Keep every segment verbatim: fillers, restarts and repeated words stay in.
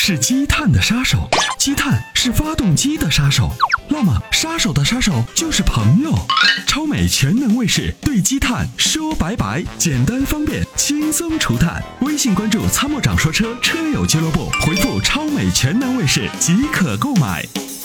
是积碳的杀手，积碳是发动机的杀手，那么杀手的杀手就是朋友。超美全能卫士对积碳说拜拜，简单方便，轻松除碳。微信关注参谋长说车车友俱乐部，回复超美全能卫士即可购买。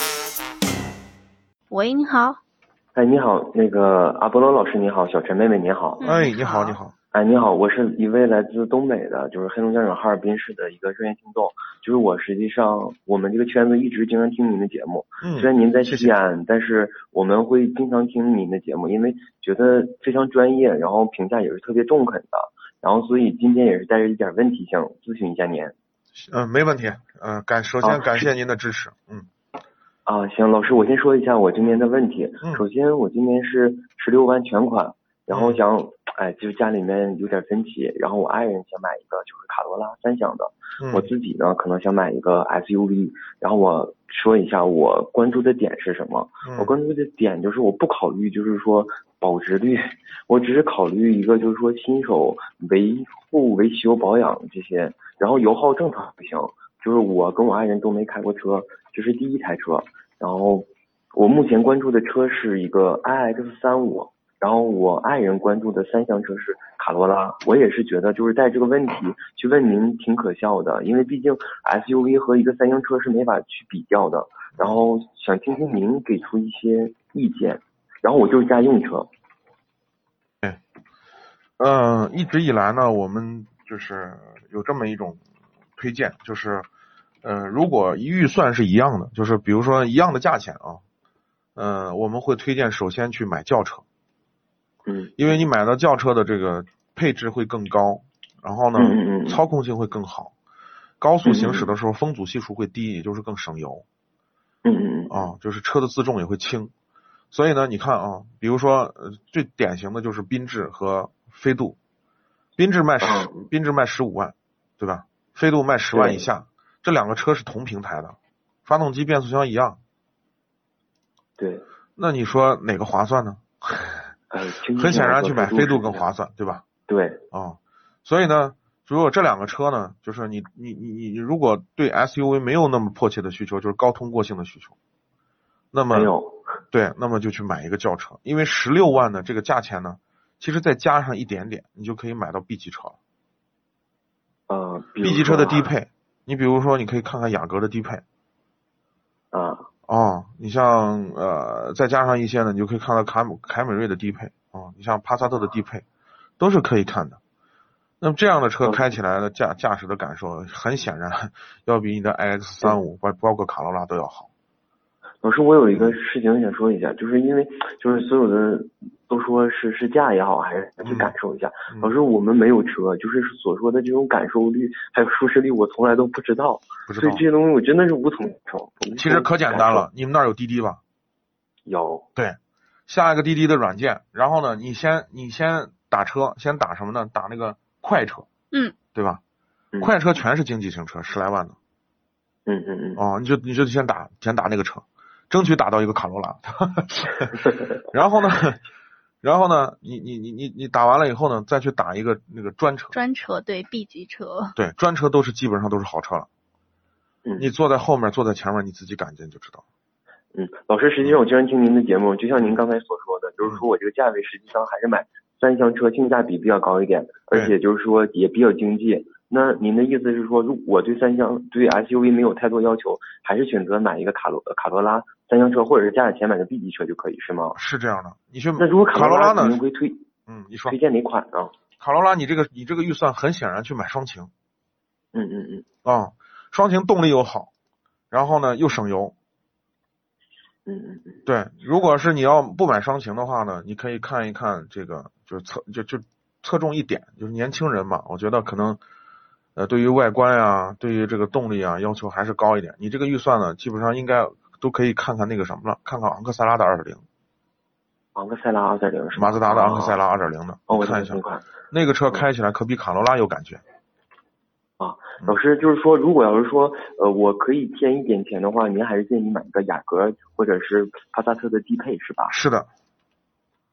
喂，你好。 哎，你好，那个阿波罗老师你好，小陈妹妹你好。 哎，你好，你好。 哎，你好，我是一位来自东北的，就是黑龙江省哈尔滨市的一个热线听众。就是我实际上我们这个圈子一直经常听您的节目，嗯，虽然您在西安，谢谢，但是我们会经常听您的节目，因为觉得非常专业，然后评价也是特别中肯的，然后所以今天也是带着一点问题想咨询一下您。 嗯，没问题。嗯、呃，感首先感谢您的支持。嗯。 啊，行，老师，我先说一下我今天的问题。 嗯、 首先，我今天是十六万全款，然后想，嗯、哎，就是家里面有点分歧，然后我爱人想买一个就是卡罗拉三厢的，嗯、我自己呢可能想买一个 S U V。然后我说一下我关注的点是什么？嗯、我关注的点就是我不考虑就是说保值率，我只是考虑一个就是说新手维护、维修、保养这些，然后油耗正常不行。就是我跟我爱人都没开过车，这是第一台车。然后我目前关注的车是一个 I X 三十五，然后我爱人关注的三厢车是卡罗拉。我也是觉得就是带这个问题去问您挺可笑的，因为毕竟 S U V 和一个三厢车是没法去比较的。然后想听听您给出一些意见。然后我就是家用车。 对，嗯、呃，一直以来呢，我们就是有这么一种推荐，就是呃，如果预算是一样的，就是比如说一样的价钱啊，呃，我们会推荐首先去买轿车， 嗯， 因为你买到轿车的这个配置会更高，然后呢， 嗯嗯操控性会更好，高速行驶的时候风阻系数会低，也就是更省油， 嗯嗯啊，就是车的自重也会轻，所以呢，你看啊，比如说呃，最典型的就是缤智和飞度，缤智卖十，缤智卖十五万，对吧？飞度卖十万以下，这两个车是同平台的，发动机变速箱一样。 对。 那你说哪个划算呢？ 呃， 很显然去买飞度更划算，对吧？ 对。 啊、哦，所以呢，如果这两个车呢，就是你你你你如果对 S U V 没有那么迫切的需求，就是高通过性的需求，那么没有。 对，那么就去买一个轿车，因为十六万的这个价钱呢，其实再加上一点点，你就可以买到 B 级车了。 呃 ，B 级车的低配，你比如说，你可以看看雅阁的低配。 啊。 哦，你像呃，再加上一些呢，你就可以看到凯凯美瑞的低配哦，你像帕萨特的低配，都是可以看的。那么这样的车开起来的驾驾驶的感受，很显然要比你的 I X 三十五包包括卡罗拉都要好。 老师，我有一个事情想说一下，就是因为就是所有的都说是试驾也好，还是去感受一下。 嗯、 老师，我们没有车，就是所说的这种感受率还有舒适率，我从来都不知道。 不知道。 所以这些东西我真的是无从说。 其实可简单了，你们那儿有滴滴吧？ 有。 对，下一个滴滴的软件，然后呢，你先你先打车，先打什么呢？打那个快车。 嗯。 对吧？ 嗯、 快车全是经济型车，十来万的。 嗯嗯嗯。 哦，你就你就先打先打那个车。争取打到一个卡罗拉，然后呢，然后呢，你你你你你打完了以后呢，再去打一个那个专车。 专车对 B 级车。 对，专车都是基本上都是好车了。 嗯。 你坐在后面，坐在前面，你自己感觉你就知道。 嗯，老师，实际上我经常听您的节目，就像您刚才所说的，就是说我这个价位实际上还是买三厢车性价比比较高一点，而且就是说也比较经济。那您的意思是说，如果我对三厢对 S U V 没有太多要求，还是选择买一个卡罗卡罗拉三厢车，或者是加点钱买个 B 级车就可以，是吗？ 是这样的。你去那如果卡罗拉呢？ 你会推嗯，你说推荐哪款呢？ 卡罗拉，你这个你这个预算很显然去买双擎。 嗯嗯嗯。 啊、哦，双擎动力又好，然后呢又省油。 嗯嗯嗯。 对，如果是你要不买双擎的话呢，你可以看一看这个，就是侧就就侧重一点，就是年轻人嘛，我觉得可能。呃，对于外观啊，对于这个动力啊，要求还是高一点。你这个预算呢，基本上应该都可以看看那个什么了，看看昂克赛拉的 二点零。 昂克赛拉 二点零 是马自达的昂克赛拉 二点零 的， 哦， 我看一下， 款那个车开起来可比卡罗拉有感觉。 啊，老师，就是说，如果要是说，呃，我可以添一点钱的话，您还是建议买一个雅阁或者是帕萨特的低配，是吧？ 是的。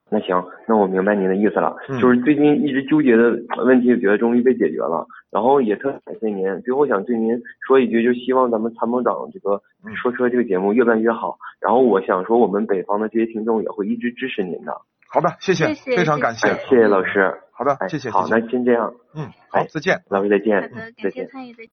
那行，那我明白您的意思了， 嗯、 就是最近一直纠结的问题，觉得终于被解决了，然后也特感谢您。最后想对您说一句，就希望咱们参谋长这个说车这个节目越办越好。然后我想说，我们北方的这些听众也会一直支持您的。 好的，谢谢， 谢谢非常感谢， 哎、谢谢老师。 好的， 哎、 谢谢。 好，那先这样。 嗯，好，再见， 老师再见。 好的，感谢参与，再见。